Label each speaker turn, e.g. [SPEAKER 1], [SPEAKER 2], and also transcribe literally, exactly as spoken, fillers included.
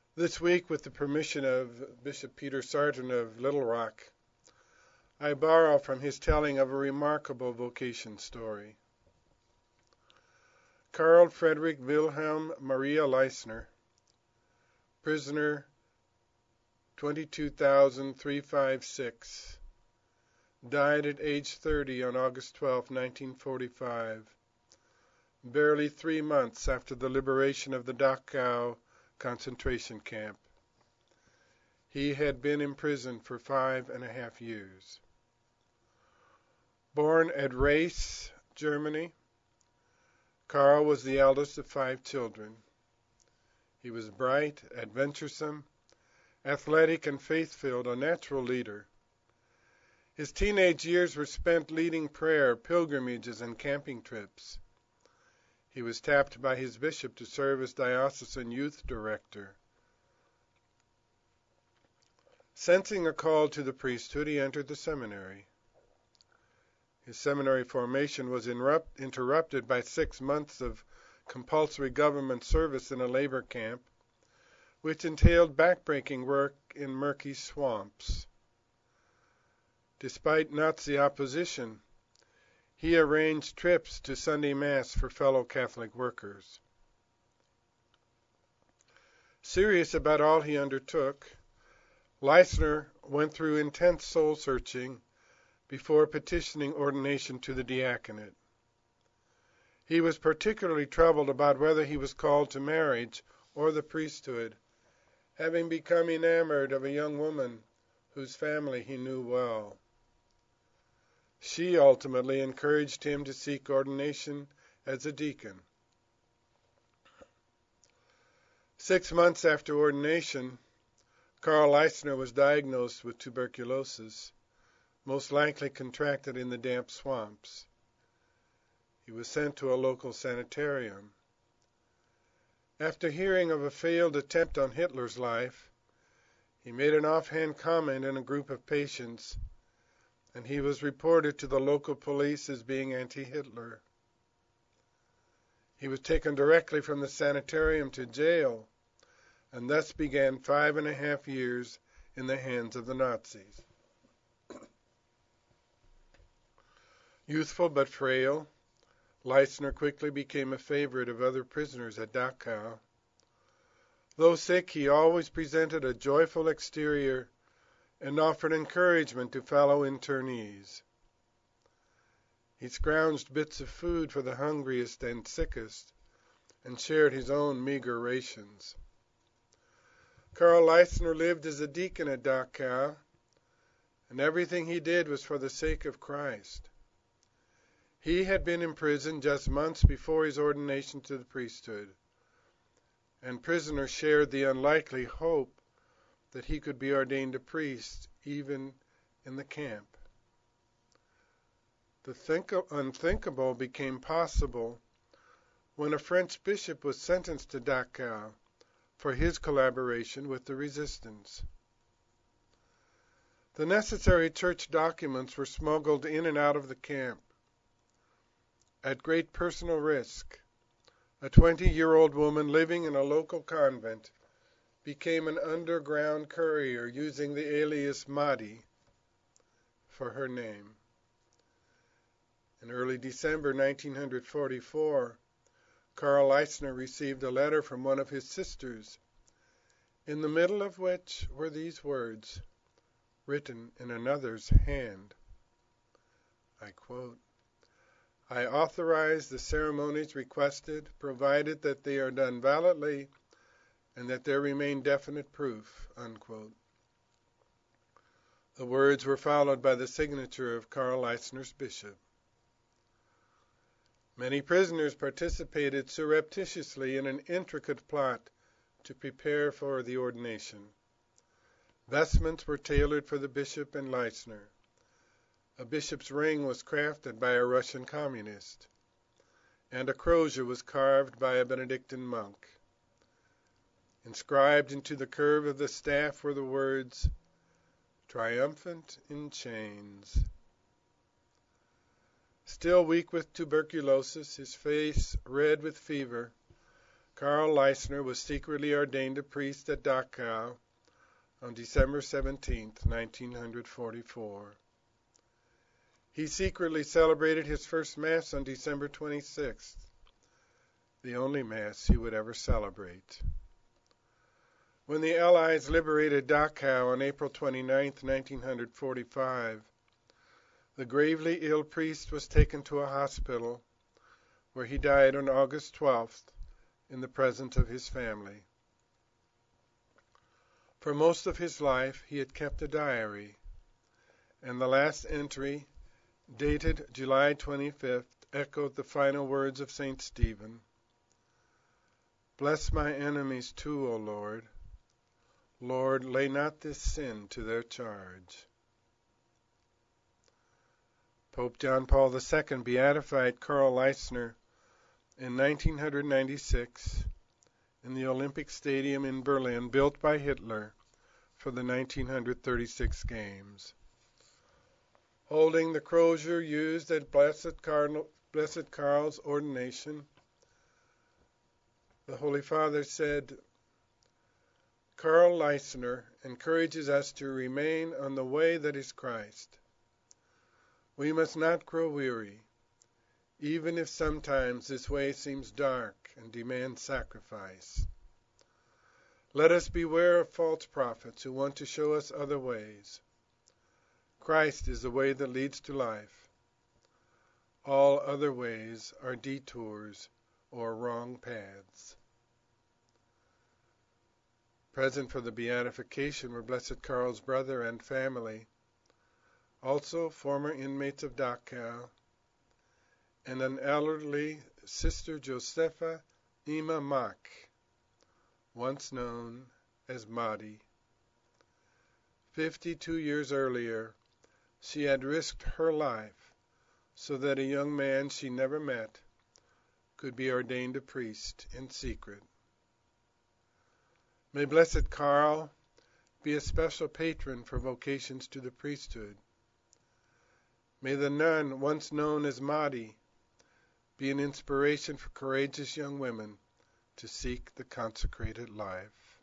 [SPEAKER 1] This week, with the permission of Bishop Peter Sargent of Little Rock, I borrow from his telling of a remarkable vocation story. Carl Friedrich Wilhelm Maria Leisner, prisoner twenty-two thousand three hundred fifty-six, died at age thirty on August twelfth, nineteen forty-five, barely three months after the liberation of the Dachau concentration camp. He had been imprisoned for five and a half years. Born at Reis, Germany, Karl was the eldest of five children. He was bright, adventuresome, athletic, and faith-filled, a natural leader. His teenage years were spent leading prayer, pilgrimages, and camping trips. He was tapped by his bishop to serve as diocesan youth director. Sensing a call to the priesthood, he entered the seminary. His seminary formation was interrupt, interrupted by six months of compulsory government service in a labor camp, which entailed backbreaking work in murky swamps. Despite Nazi opposition, he arranged trips to Sunday Mass for fellow Catholic workers. Serious about all he undertook, Leisner went through intense soul-searching before petitioning ordination to the diaconate. He was particularly troubled about whether he was called to marriage or the priesthood, having become enamored of a young woman whose family he knew well. She ultimately encouraged him to seek ordination as a deacon. Six months after ordination, Karl Leisner was diagnosed with tuberculosis, most likely contracted in the damp swamps. He was sent to a local sanitarium. After hearing of a failed attempt on Hitler's life, he made an offhand comment in a group of patients, and he was reported to the local police as being anti-Hitler. He was taken directly from the sanitarium to jail, and thus began five and a half years in the hands of the Nazis. Youthful but frail, Leisner quickly became a favorite of other prisoners at Dachau. Though sick, he always presented a joyful exterior and offered encouragement to fellow internees. He scrounged bits of food for the hungriest and sickest, and shared his own meager rations. Karl Leisner lived as a deacon at Dachau, and everything he did was for the sake of Christ. He had been in prison just months before his ordination to the priesthood, and prisoners shared the unlikely hope that he could be ordained a priest even in the camp. The think- unthinkable became possible when a French bishop was sentenced to Dachau for his collaboration with the resistance. The necessary church documents were smuggled in and out of the camp. At great personal risk, a twenty-year-old woman living in a local convent became an underground courier using the alias Madi for her name. In early December nineteen forty-four, Karl Leisner received a letter from one of his sisters, in the middle of which were these words, written in another's hand. I quote, "I authorize the ceremonies requested, provided that they are done validly and that there remain definite proof," unquote. The words were followed by the signature of Karl Leisner's bishop. Many prisoners participated surreptitiously in an intricate plot to prepare for the ordination. Vestments were tailored for the bishop and Leisner. A bishop's ring was crafted by a Russian communist, and a crozier was carved by a Benedictine monk. Inscribed into the curve of the staff were the words, "Triumphant in chains." Still weak with tuberculosis, his face red with fever, Karl Leisner was secretly ordained a priest at Dachau on December seventeenth, nineteen forty-four. He secretly celebrated his first Mass on December twenty-sixth, the only Mass he would ever celebrate. When the Allies liberated Dachau on April twenty-ninth, nineteen forty-five, the gravely ill priest was taken to a hospital where he died on August twelfth in the presence of his family. For most of his life he had kept a diary, and the last entry, dated July twenty-fifth, echoed the final words of Saint Stephen. Bless my enemies too, O Lord. Lord, lay not this sin to their charge. Pope John Paul the Second beatified Karl Leisner in nineteen ninety-six in the Olympic Stadium in Berlin, built by Hitler for the nineteen thirty-six Games. Holding the crozier used at Blessed, Cardinal, Blessed Karl's ordination, the Holy Father said, Karl Leisner encourages us to remain on the way that is Christ. We must not grow weary, even if sometimes this way seems dark and demands sacrifice. Let us beware of false prophets who want to show us other ways. Christ is the way that leads to life. All other ways are detours or wrong paths. Present for the beatification were Blessed Karl's brother and family, also former inmates of Dachau, and an elderly Sister Josepha Ima Mach, once known as Madi. Fifty-two years earlier, she had risked her life so that a young man she never met could be ordained a priest in secret. May Blessed Karl be a special patron for vocations to the priesthood. May the nun once known as Madi be an inspiration for courageous young women to seek the consecrated life.